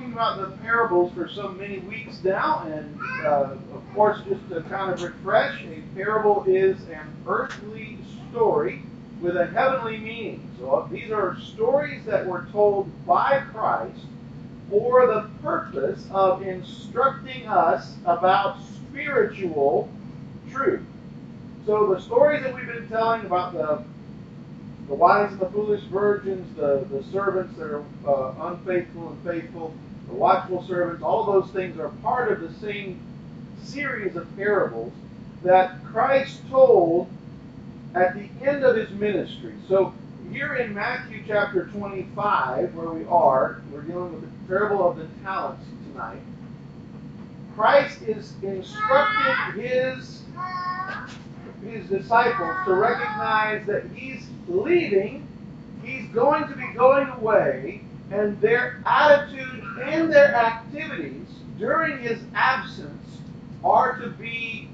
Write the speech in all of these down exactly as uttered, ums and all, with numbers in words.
talking about the parables for so many weeks now, and uh, of course, just to kind of refresh, a parable is an earthly story with a heavenly meaning. So these are stories that were told by Christ for the purpose of instructing us about spiritual truth. So the stories that we've been telling about the the wise and the foolish virgins, the, the servants that are uh, unfaithful and faithful, the watchful servants, all those things are part of the same series of parables that Christ told at the end of his ministry. So here in Matthew chapter twenty-five, where we are, we're dealing with the parable of the talents tonight. Christ is instructing his his disciples to recognize that he's leaving, he's going to be going away, and their attitude and their activities during his absence are to be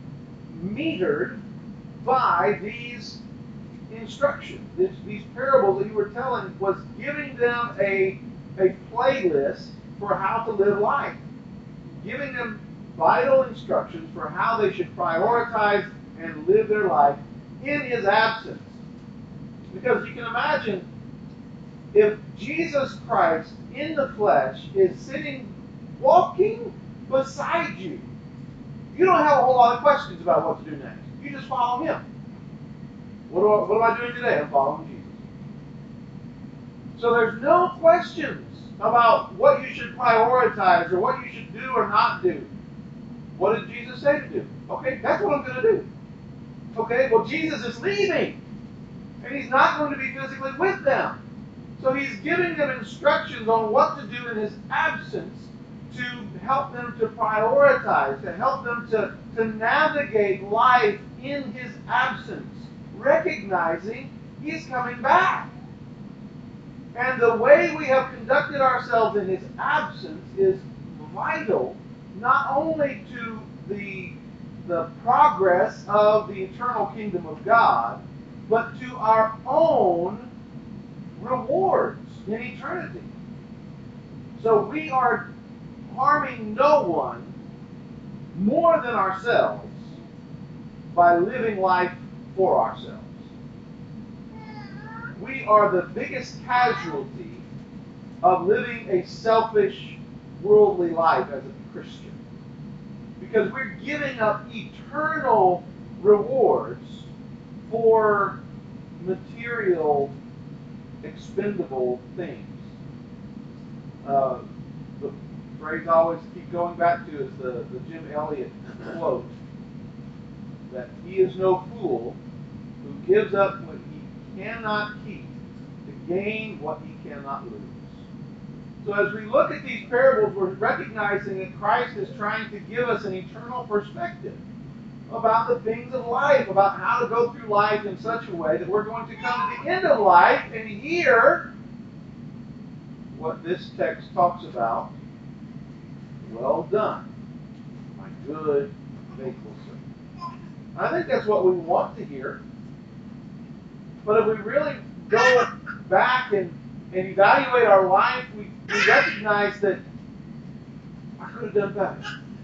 metered by these instructions. This, these parables that you were telling was giving them a, a playlist for how to live life, giving them vital instructions for how they should prioritize and live their life in his absence. Because you can imagine, if Jesus Christ in the flesh is sitting, walking beside you, you don't have a whole lot of questions about what to do next. You just follow him. What, do I, what am I doing today? I'm following Jesus. So there's no questions about what you should prioritize or what you should do or not do. What did Jesus say to do? Okay, that's what I'm going to do. Okay, well, Jesus is leaving, and he's not going to be physically with them. So he's giving them instructions on what to do in his absence to help them to prioritize, to help them to, to navigate life in his absence, recognizing he's coming back. And the way we have conducted ourselves in his absence is vital, not only to the the progress of the eternal kingdom of God, but to our own rewards in eternity. So we are harming no one more than ourselves by living life for ourselves. We are the biggest casualty of living a selfish, worldly life as a Christian. Because we're giving up eternal rewards for material, expendable things. Uh, the phrase I always keep going back to is the, the Jim Elliot quote, that he is no fool who gives up what he cannot keep to gain what he cannot lose. So as we look at these parables, we're recognizing that Christ is trying to give us an eternal perspective about the things of life, about how to go through life in such a way that we're going to come to the end of life and hear what this text talks about. Well done, my good, faithful servant. I think that's what we want to hear. But if we really go back and, and evaluate our life, we, we recognize that I could have done better.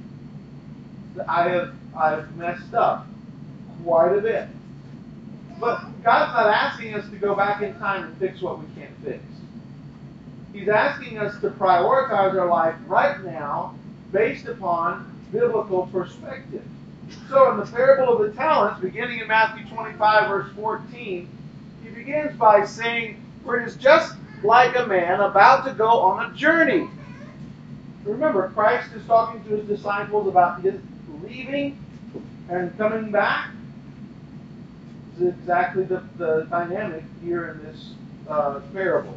That I have I've messed up quite a bit. But God's not asking us to go back in time and fix what we can't fix. He's asking us to prioritize our life right now based upon biblical perspective. So in the parable of the talents, beginning in Matthew twenty-five, verse fourteen, he begins by saying, "For it is just like a man about to go on a journey." Remember, Christ is talking to his disciples about his leaving and coming back. This is exactly the, the dynamic here in this uh, parable.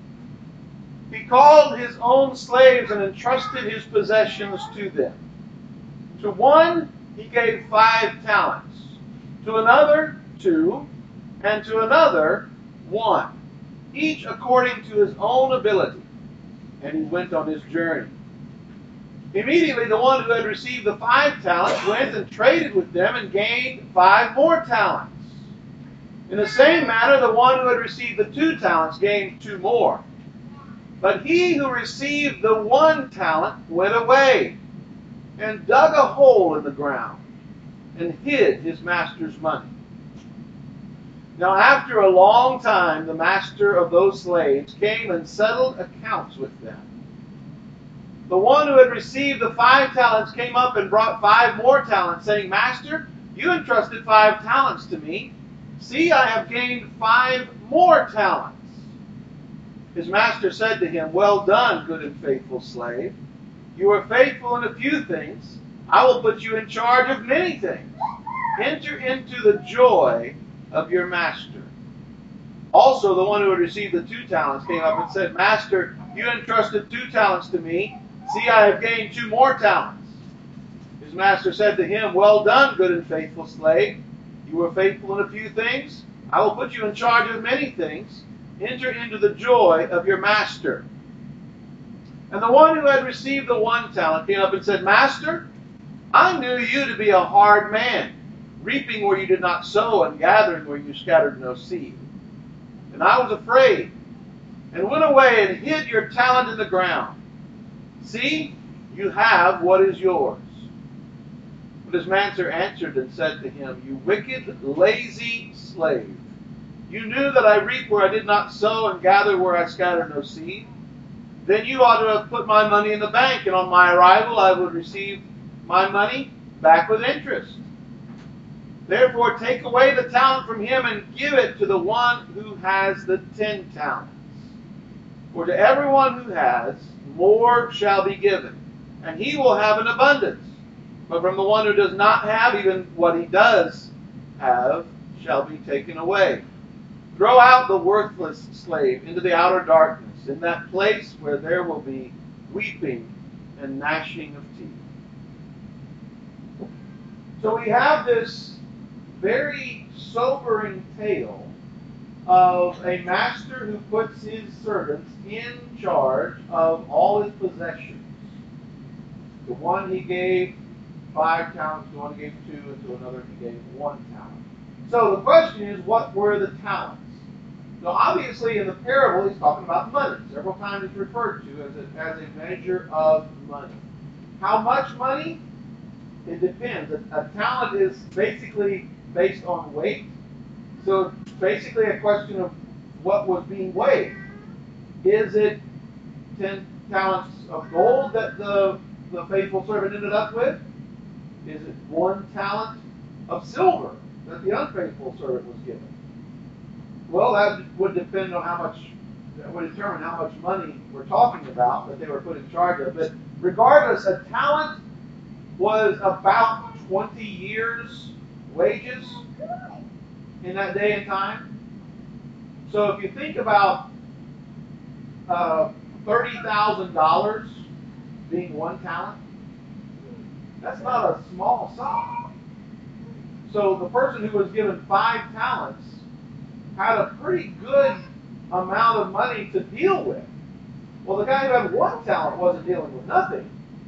He called his own slaves and entrusted his possessions to them. To one, he gave five talents. To another, two. And to another, one. Each according to his own ability. And he went on his journey. Immediately, the one who had received the five talents went and traded with them and gained five more talents. In the same manner, the one who had received the two talents gained two more. But he who received the one talent went away and dug a hole in the ground and hid his master's money. Now after a long time, the master of those slaves came and settled accounts with them. The one who had received the five talents came up and brought five more talents, saying, Master, you entrusted five talents to me. See, I have gained five more talents. His master said to him, Well done, good and faithful slave. You are faithful in a few things. I will put you in charge of many things. Enter into the joy of your master. Also, the one who had received the two talents came up and said, Master, you entrusted two talents to me. See, I have gained two more talents. His master said to him, Well done, good and faithful slave. You were faithful in a few things. I will put you in charge of many things. Enter into the joy of your master. And the one who had received the one talent came up and said, Master, I knew you to be a hard man, reaping where you did not sow and gathering where you scattered no seed. And I was afraid, and went away and hid your talent in the ground. See, you have what is yours. But his master answered and said to him, You wicked, lazy slave. You knew that I reap where I did not sow and gather where I scattered no seed. Then you ought to have put my money in the bank, and on my arrival I would receive my money back with interest. Therefore take away the talent from him and give it to the one who has the ten talents. For to everyone who has, more shall be given, and he will have an abundance. But from the one who does not have, even what he does have shall be taken away. Throw out the worthless slave into the outer darkness, in that place where there will be weeping and gnashing of teeth. So we have this very sobering tale of a master who puts his servants in charge of all his possessions. To one he gave five talents, to one he gave two, and to another he gave one talent. So the question is, what were the talents? So obviously in the parable he's talking about money. Several times it's referred to as a, as a measure of money. How much money? It depends. A, a talent is basically based on weight. So it's basically a question of what was being weighed. Is it ten talents of gold that the, the faithful servant ended up with? Is it one talent of silver that the unfaithful servant was given? Well, that would depend on how much, that would determine how much money we're talking about that they were put in charge of. But regardless, a talent was about twenty years' wages in that day and time. So if you think about uh, thirty thousand dollars being one talent, that's not a small sum. So the person who was given five talents had a pretty good amount of money to deal with. Well, the guy who had one talent wasn't dealing with nothing.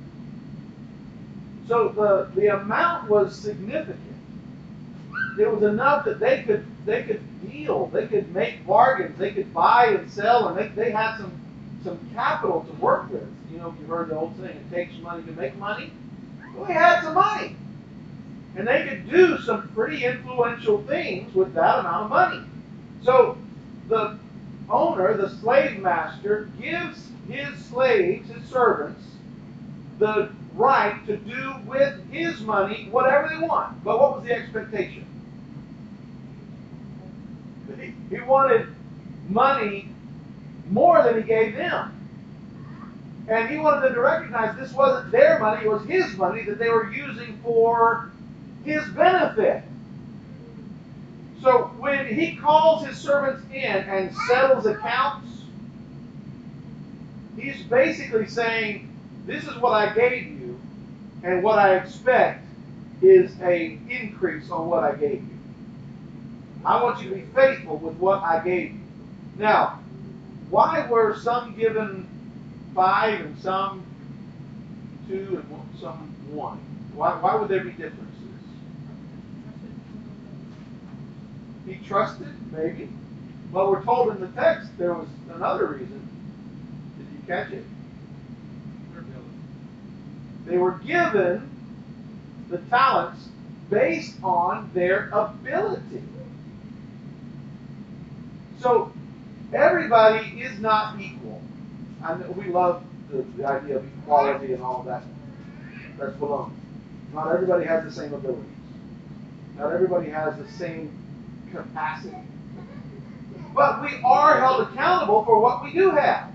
So the, the amount was significant. It was enough that they could they could deal, they could make bargains, they could buy and sell, and they, they had some some capital to work with. You know, you heard the old saying, it takes money to make money. Well, they had some money. And they could do some pretty influential things with that amount of money. So the owner, the slave master, gives his slaves, his servants, the right to do with his money whatever they want. But what was the expectation? He, he wanted money more than he gave them. And he wanted them to recognize this wasn't their money, it was his money that they were using for his benefit. So when he calls his servants in and settles accounts, he's basically saying, this is what I gave you, and what I expect is an increase on what I gave you. I want you to be faithful with what I gave you. Now, why were some given five and some two and some one? Why, why would there be differences? He trusted, maybe. But we're told in the text there was another reason. Catch it. They were given the talents based on their ability. So everybody is not equal. I know we love the, the idea of equality and all of that. That's baloney. Not everybody has the same abilities. Not everybody has the same capacity. But we are held accountable for what we do have.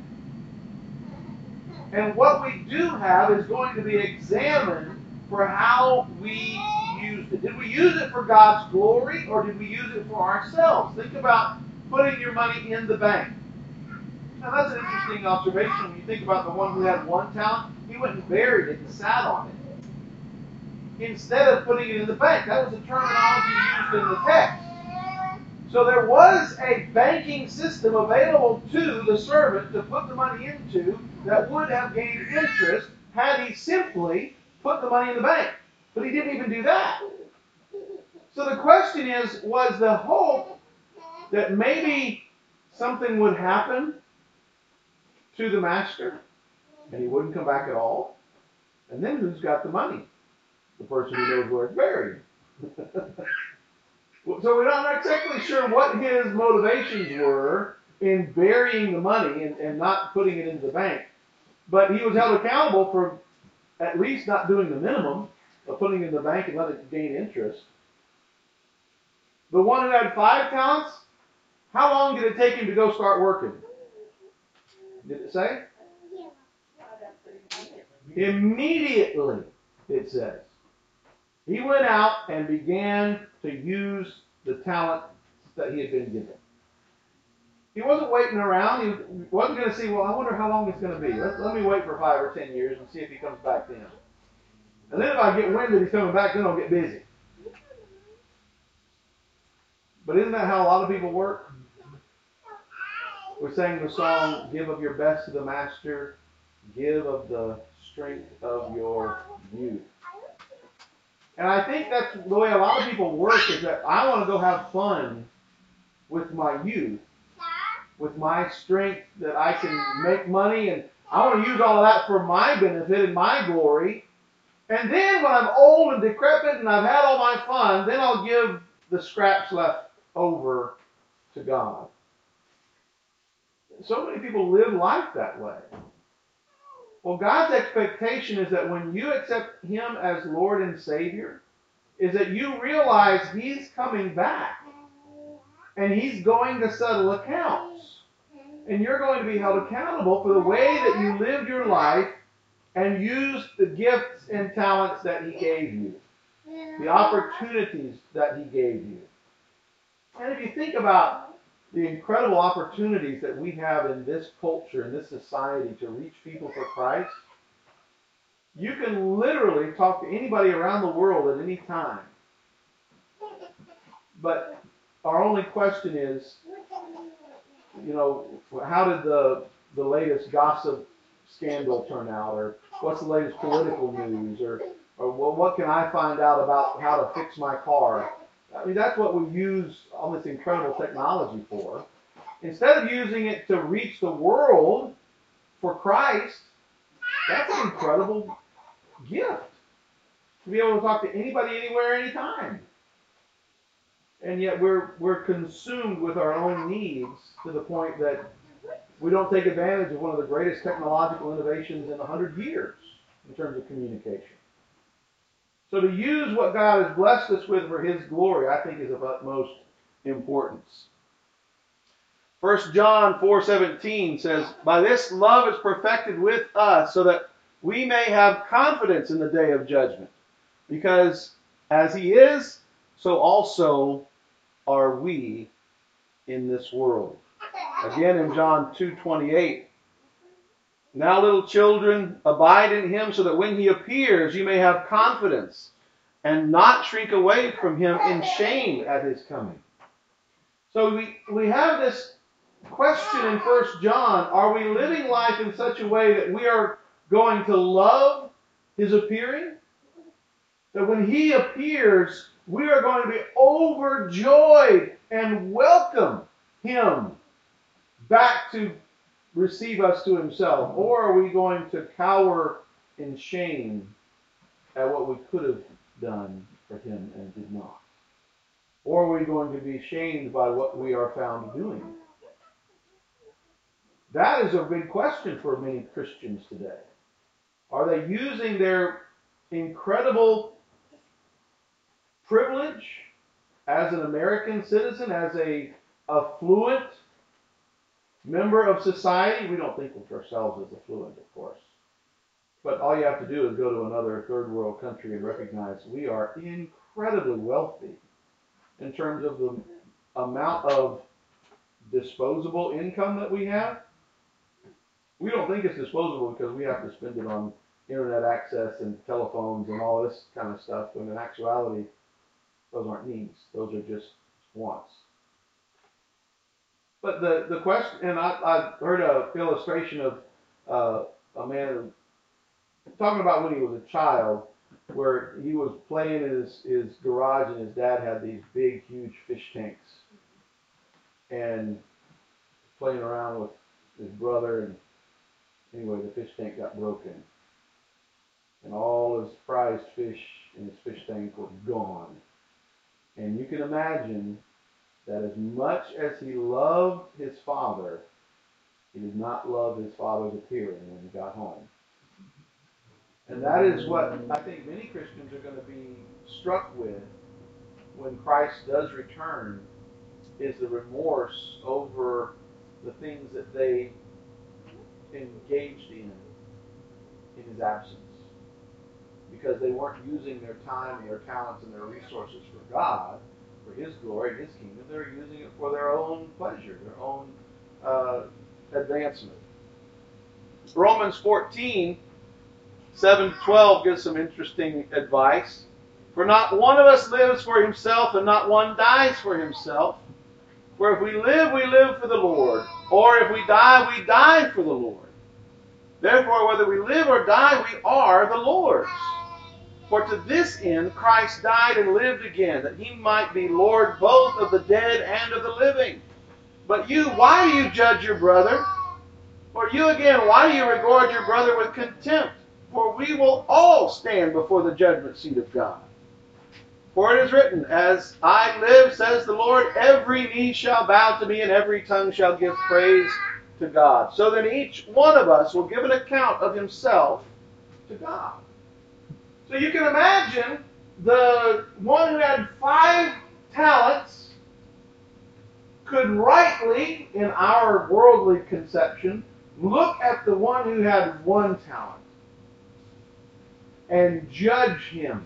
And what we do have is going to be examined for how we used it. Did we use it for God's glory, or did we use it for ourselves? Think about putting your money in the bank. Now that's an interesting observation when you think about the one who had one talent. He went and buried it and sat on it, instead of putting it in the bank. That was the terminology used in the text. So there was a banking system available to the servant to put the money into that would have gained interest had he simply put the money in the bank. But he didn't even do that. So the question is, was the hope that maybe something would happen to the master and he wouldn't come back at all? And then who's got the money? The person who knows where it's buried. So we're not exactly sure what his motivations were in burying the money and, and not putting it into the bank. But he was held accountable for at least not doing the minimum of putting it in the bank and letting it gain interest. The one who had five talents, how long did it take him to go start working? Did it say? Immediately, it says. He went out and began to use the talent that he had been given. He wasn't waiting around. He wasn't going to see, well, I wonder how long it's going to be. Let, let me wait for five or ten years and see if he comes back then. And then if I get wind that he's coming back, then I'll get busy. But isn't that how a lot of people work? We sang the song, give of your best to the master, give of the strength of your youth. And I think that's the way a lot of people work, is that I want to go have fun with my youth, with my strength that I can make money, and I want to use all of that for my benefit and my glory. And then when I'm old and decrepit and I've had all my fun, then I'll give the scraps left over to God. So many people live life that way. Well, God's expectation is that when you accept Him as Lord and Savior, is that you realize He's coming back. And He's going to settle accounts. And you're going to be held accountable for the way that you lived your life and used the gifts and talents that He gave you. The opportunities that He gave you. And if you think about the incredible opportunities that we have in this culture, in this society, to reach people for Christ, you can literally talk to anybody around the world at any time. But our only question is, you know, how did the the latest gossip scandal turn out, or what's the latest political news, or or well, what can I find out about how to fix my car? I mean, that's what we use all this incredible technology for. Instead of using it to reach the world for Christ, that's an incredible gift. To be able to talk to anybody, anywhere, anytime. And yet we're we're consumed with our own needs to the point that we don't take advantage of one of the greatest technological innovations in a hundred years in terms of communication. So to use what God has blessed us with for His glory, I think, is of utmost importance. First John four seventeen says, by this love is perfected with us, so that we may have confidence in the day of judgment. Because as He is, so also are we in this world. Again in John two twenty-eight, now little children, abide in Him, so that when He appears, you may have confidence and not shrink away from Him in shame at His coming. So we, we have this question in First John, are we living life in such a way that we are going to love His appearing? That when He appears, we are going to be overjoyed and welcome Him back to receive us to himself? Or are we going to cower in shame at what we could have done for him and did not? Or are we going to be shamed by what we are found doing? That is a big question for many Christians today. Are they using their incredible privilege as an American citizen, as a affluent member of society? We don't think of ourselves as affluent, of course. But all you have to do is go to another third world country and recognize we are incredibly wealthy in terms of the amount of disposable income that we have. We don't think it's disposable because we have to spend it on internet access and telephones and all this kind of stuff, when in actuality, those aren't needs. Those are just wants. But the, the question, and I, I heard an illustration of uh, a man talking about when he was a child, where he was playing in his, his garage and his dad had these big, huge fish tanks, and playing around with his brother, and anyway, the fish tank got broken. And all his prized fish in his fish tank were gone. And you can imagine that as much as he loved his father, he did not love his father's appearing when he got home. And that is what I think many Christians are going to be struck with when Christ does return, is the remorse over the things that they engaged in in his absence. Because they weren't using their time and their talents and their resources for God, for his glory and his kingdom. They were using it for their own pleasure, their own uh, advancement. Romans fourteen, seven to twelve gives some interesting advice. For not one of us lives for himself, and not one dies for himself. For if we live, we live for the Lord. Or if we die, we die for the Lord. Therefore, whether we live or die, we are the Lord's. For to this end Christ died and lived again, that he might be Lord both of the dead and of the living. But you, why do you judge your brother? Or you again, why do you regard your brother with contempt? For we will all stand before the judgment seat of God. For it is written, as I live, says the Lord, every knee shall bow to me, and every tongue shall give praise to God. So then each one of us will give an account of himself to God. So you can imagine the one who had five talents could rightly, in our worldly conception, look at the one who had one talent and judge him.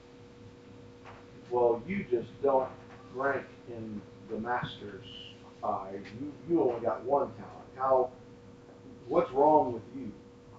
Well, you just don't rank in the master's eye. You, you only got one talent. How? What's wrong with you?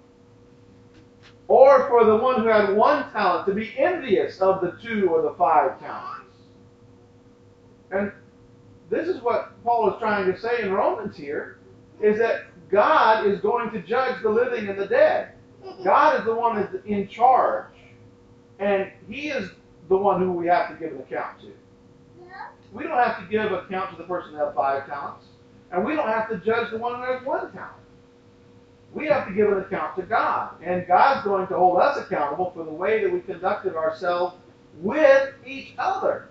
Or for the one who had one talent to be envious of the two or the five talents. And this is what Paul is trying to say in Romans here, is that God is going to judge the living and the dead. God is the one that's in charge. And he is the one who we have to give an account to. We don't have to give account to the person who had five talents. And we don't have to judge the one who has one talent. We have to give an account to God. And God's going to hold us accountable for the way that we conducted ourselves with each other.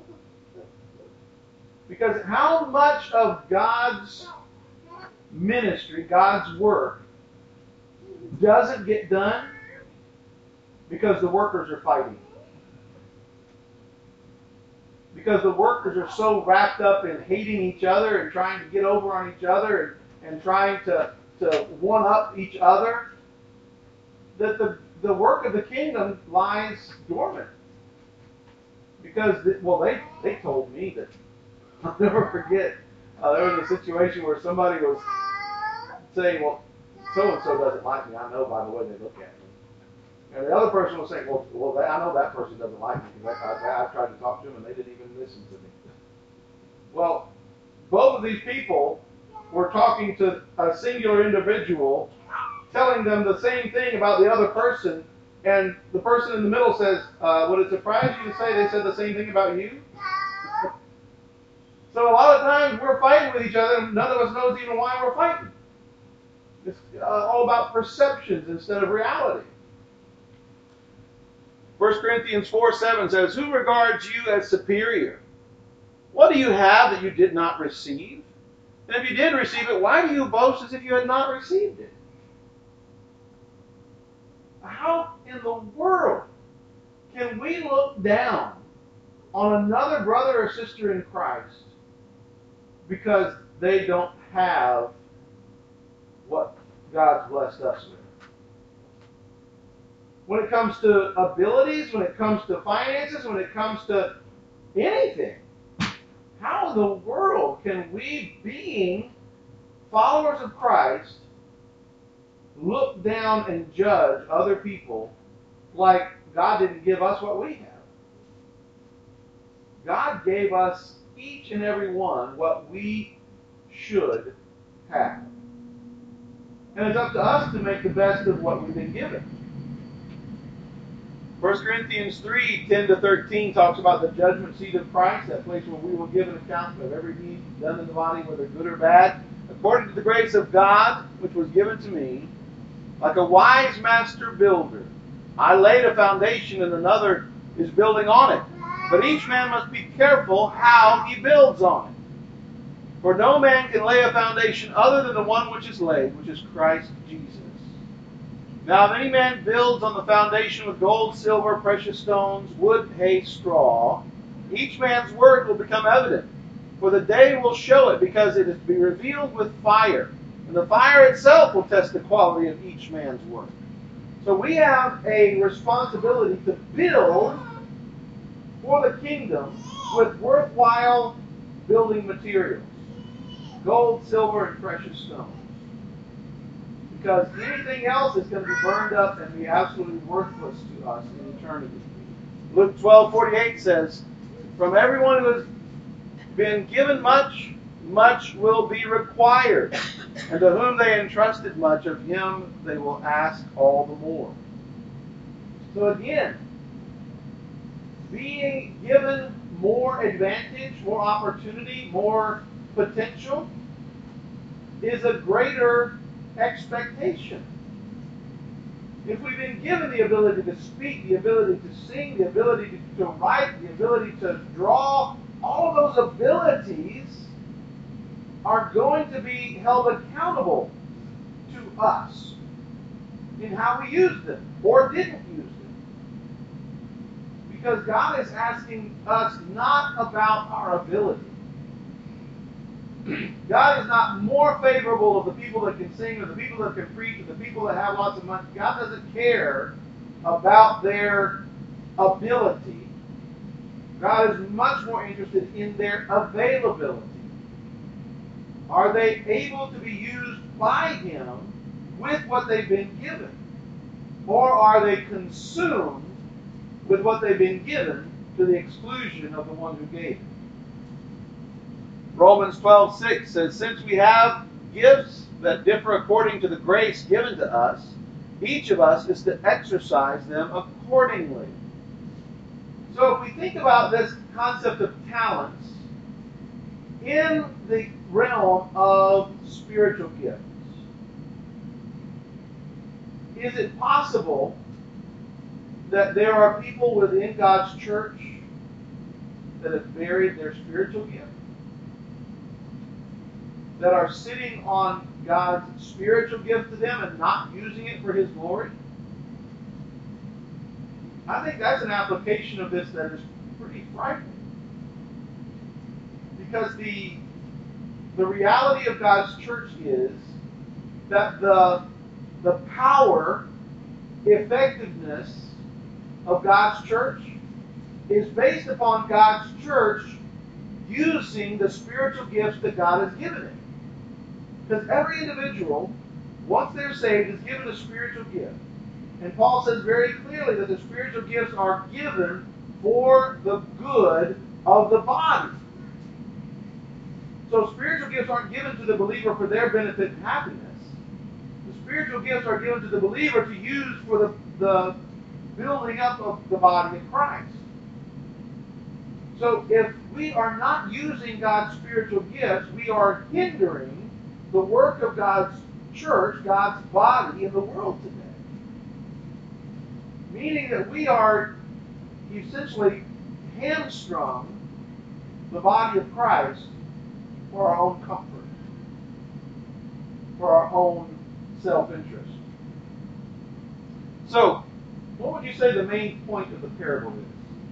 Because how much of God's ministry, God's work, doesn't get done because the workers are fighting? Because the workers are so wrapped up in hating each other and trying to get over on each other and, and trying to, to one-up each other, that the, the work of the kingdom lies dormant. Because, the, well, they, they told me that, I'll never forget, uh, there was a situation where somebody was saying, well, so-and-so doesn't like me. I know by the way they look at me. And the other person was saying, well, well I know that person doesn't like me because I, I, I tried to talk to them and they didn't even listen to me. Well, both of these people were talking to a singular individual, telling them the same thing about the other person, and the person in the middle says, uh, would it surprise you to say they said the same thing about you? So a lot of times we're fighting with each other and none of us knows even why we're fighting. It's uh, all about perceptions instead of reality. First Corinthians four seven says, "Who regards you as superior? What do you have that you did not receive? And if you did receive it, why do you boast as if you had not received it?" How in the world can we look down on another brother or sister in Christ because they don't have what God's blessed us with? When it comes to abilities, when it comes to finances, when it comes to anything, how in the world can we, being followers of Christ, look down and judge other people like God didn't give us what we have? God gave us, each and every one, what we should have. And it's up to us to make the best of what we've been given. First Corinthians three, ten to thirteen talks about the judgment seat of Christ, that place where we will give an account of every deed done in the body, whether good or bad. According to the grace of God, which was given to me, like a wise master builder, I laid a foundation and another is building on it. But each man must be careful how he builds on it. For no man can lay a foundation other than the one which is laid, which is Christ Jesus. Now if any man builds on the foundation with gold, silver, precious stones, wood, hay, straw, each man's work will become evident. For the day will show it, because it is to be revealed with fire. And the fire itself will test the quality of each man's work. So we have a responsibility to build for the kingdom with worthwhile building materials. Gold, silver, and precious stones. Because anything else is going to be burned up and be absolutely worthless to us in eternity. Luke twelve forty-eight says, "From everyone who has been given much, much will be required. And to whom they entrusted much, of him they will ask all the more." So again, being given more advantage, more opportunity, more potential is a greater expectation. If we've been given the ability to speak, the ability to sing, the ability to, to write, the ability to draw, all of those abilities are going to be held accountable to us in how we use them or didn't use them. Because God is asking us not about our ability. God is not more favorable of the people that can sing or the people that can preach or the people that have lots of money. God doesn't care about their ability. God is much more interested in their availability. Are they able to be used by Him with what they've been given? Or are they consumed with what they've been given to the exclusion of the one who gave it? Romans twelve six says, "Since we have gifts that differ according to the grace given to us, each of us is to exercise them accordingly." So if we think about this concept of talents in the realm of spiritual gifts, is it possible that there are people within God's church that have buried their spiritual gift? That are sitting on God's spiritual gift to them and not using it for His glory? I think that's an application of this that is pretty frightening. Because the, the reality of God's church is that the, the power, effectiveness of God's church is based upon God's church using the spiritual gifts that God has given it. Because every individual, once they're saved, is given a spiritual gift. And Paul says very clearly that the spiritual gifts are given for the good of the body. So spiritual gifts aren't given to the believer for their benefit and happiness. The spiritual gifts are given to the believer to use for the, the building up of the body of Christ. So if we are not using God's spiritual gifts, we are hindering the work of God's church, God's body in the world today. Meaning that we are essentially hamstrung the body of Christ for our own comfort, for our own self-interest. So, what would you say the main point of the parable is?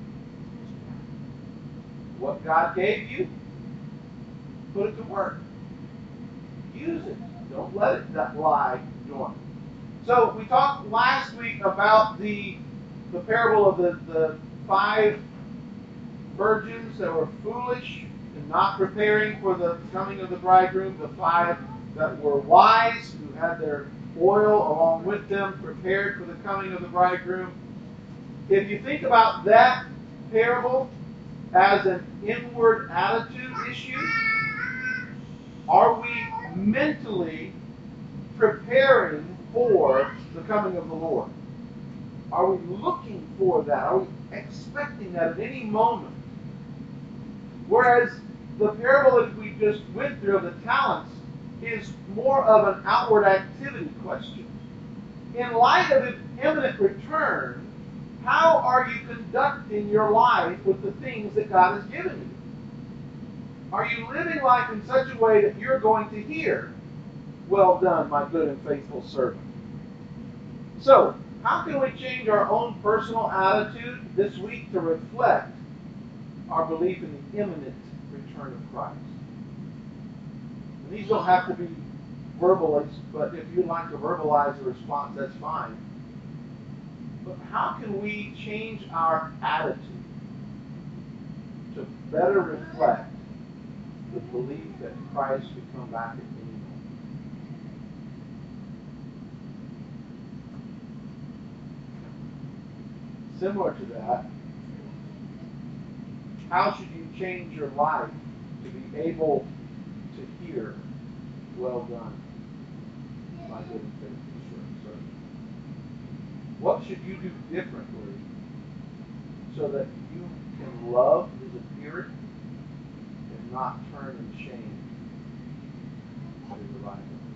What God gave you, put it to work. Use it. Don't let it lie dormant. So we talked last week about the, the parable of the, the five virgins that were foolish and not preparing for the coming of the bridegroom, the five that were wise, who had their oil along with them, prepared for the coming of the bridegroom. If you think about that parable as an inward attitude issue, are we mentally preparing for the coming of the Lord? Are we looking for that? Are we expecting that at any moment? Whereas the parable that we just went through of the talents is more of an outward activity question. In light of His imminent return, how are you conducting your life with the things that God has given you? Are you living life in such a way that you're going to hear, "Well done, my good and faithful servant"? So, how can we change our own personal attitude this week to reflect our belief in the imminent return of Christ? And these don't have to be verbalized, but if you'd like to verbalize a response, that's fine. But how can we change our attitude to better reflect the belief that Christ could come back at any moment? Similar to that, how should you change your life to be able to hear, "Well done, my good and faithful servant"? What should you do differently so that you can love His appearing and not turn in shame at His arrival?